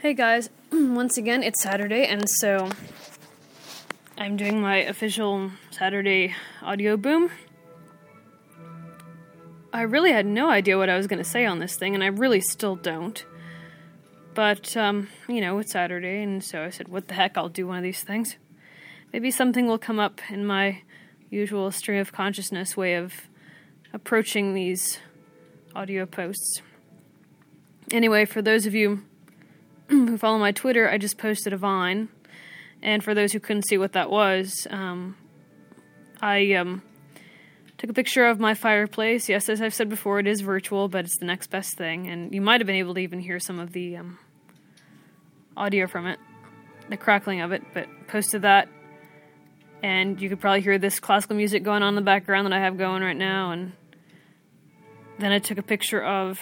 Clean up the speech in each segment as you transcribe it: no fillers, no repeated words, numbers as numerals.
Hey guys, once again, it's Saturday, and so I'm doing my official Saturday audio boom. I really had no idea what I was going to say on this thing, and I really still don't. But, it's Saturday, and so I said, what the heck, I'll do one of these things. Maybe something will come up in my usual stream of consciousness way of approaching these audio posts. Anyway, for those of you who follow my Twitter, I just posted a Vine, and for those who couldn't see what that was, I took a picture of my fireplace. Yes, as I've said before, it is virtual, but it's the next best thing, and you might have been able to even hear some of the audio from it, the crackling of it, but posted that, and you could probably hear this classical music going on in the background that I have going right now, and then I took a picture of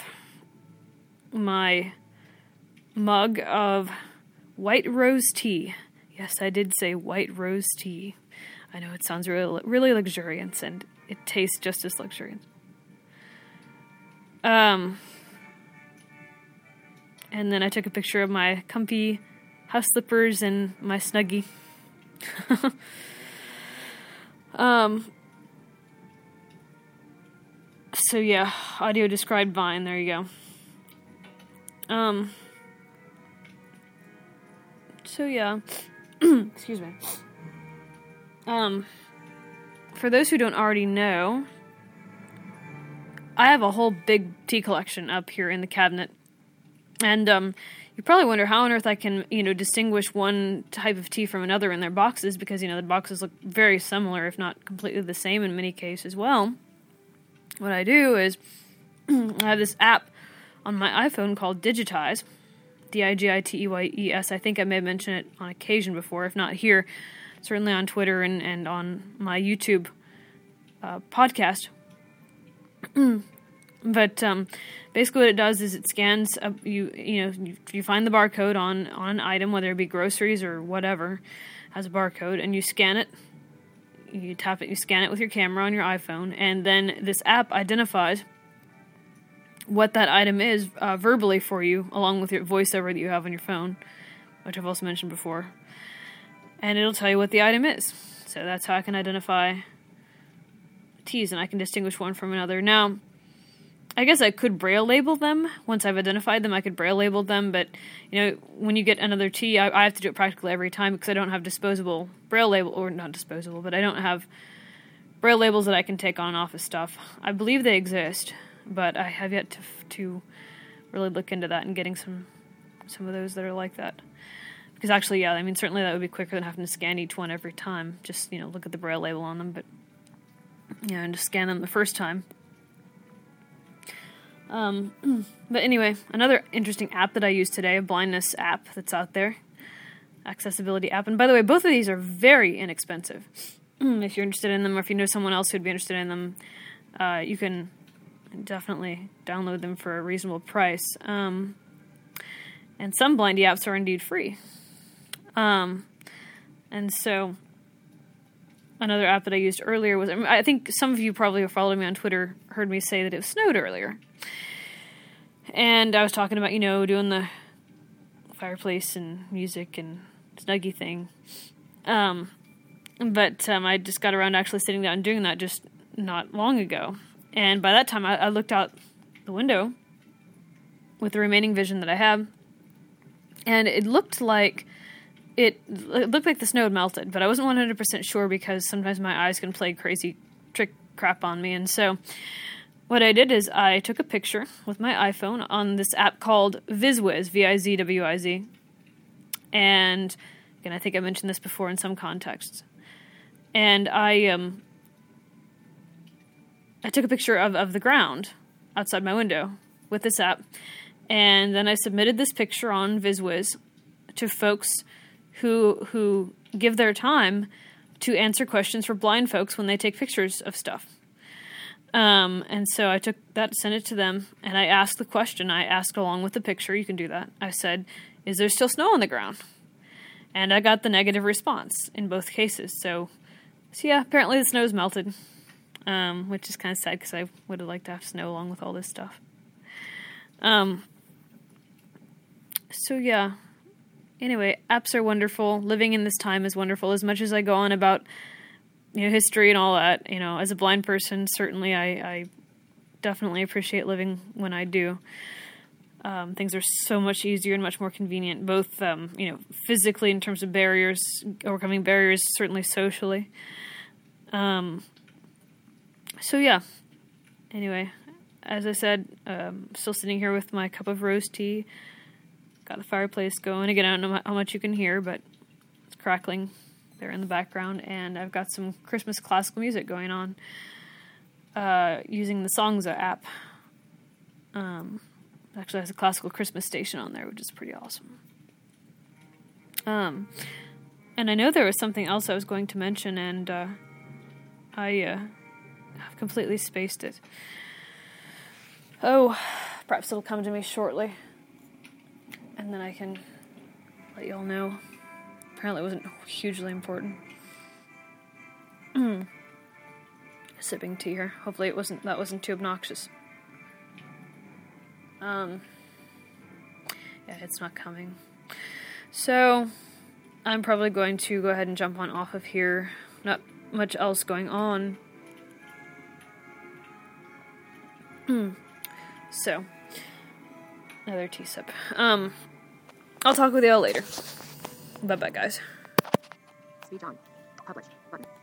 my mug of white rose tea. Yes, I did say white rose tea. I know it sounds really, really luxuriant, and it tastes just as luxuriant. And then I took a picture of my comfy house slippers and my Snuggie. So yeah, audio described Vine, there you go. So yeah, excuse me. For those who don't already know, I have a whole big tea collection up here in the cabinet. And, you probably wonder how on earth I can, distinguish one type of tea from another in their boxes, because, the boxes look very similar, if not completely the same in many cases. Well, what I do is, I have this app on my iPhone called Digitize, Digiteyes. I think I may have mentioned it on occasion before, if not here, certainly on Twitter and on my YouTube podcast. But basically what it does is it scans you find the barcode on an item, whether it be groceries or whatever, has a barcode, and you scan it. You tap it, you scan it with your camera on your iPhone, and then this app identifies what that item is verbally for you, along with your voiceover that you have on your phone, which I've also mentioned before. And it'll tell you what the item is. So that's how I can identify teas, and I can distinguish one from another. Now, I guess I could braille label them. Once I've identified them, I could braille label them, but, when you get another tea, I have to do it practically every time because I don't have disposable braille label, or not disposable, but I don't have braille labels that I can take on and off of stuff. I believe they exist, but I have yet to really look into that and getting some of those that are like that. Because actually, yeah, certainly that would be quicker than having to scan each one every time. Just, look at the braille label on them, but, and just scan them the first time. But anyway, another interesting app that I use today, a blindness app that's out there, accessibility app. And by the way, both of these are very inexpensive. If you're interested in them, or if you know someone else who'd be interested in them, you can definitely download them for a reasonable price. And some blindy apps are indeed free. And so another app that I used earlier was, I think some of you probably who followed me on Twitter heard me say that it snowed earlier. And I was talking about, doing the fireplace and music and Snuggie thing. But I just got around to actually sitting down and doing that just not long ago. And by that time, I looked out the window with the remaining vision that I have, and it looked like the snow had melted, but I wasn't 100% sure because sometimes my eyes can play crazy trick crap on me. And so what I did is I took a picture with my iPhone on this app called VizWiz, VIZWIZ. And again, I think I mentioned this before in some contexts. And I took a picture of the ground outside my window with this app. And then I submitted this picture on VizWiz to folks who give their time to answer questions for blind folks when they take pictures of stuff. And so I took that, sent it to them, and I asked the question. I asked along with the picture, you can do that. I said, is there still snow on the ground? And I got the negative response in both cases. So yeah, apparently the snow's melted, which is kind of sad because I would have liked to have snow along with all this stuff. So yeah, Anyway, apps are wonderful. Living in this time is wonderful. As much as I go on about, history and all that, as a blind person, certainly I definitely appreciate living when I do. Things are so much easier and much more convenient, both, physically in terms of barriers, overcoming barriers, certainly socially. So yeah. Anyway, as I said, still sitting here with my cup of rose tea. Got the fireplace going. Again, I don't know how much you can hear, but it's crackling there in the background. And I've got some Christmas classical music going on using the Songza app. Actually has a classical Christmas station on there, which is pretty awesome. And I know there was something else I was going to mention, and I've completely spaced it. Oh, perhaps it'll come to me shortly. And then I can let you all know. Apparently it wasn't hugely important. Sipping tea here. Hopefully that wasn't too obnoxious. Yeah, it's not coming. So, I'm probably going to go ahead and jump on off of here. Not much else going on. So, another tea sip. I'll talk with y'all later. Bye-bye, guys. Speech on. Publish. Button.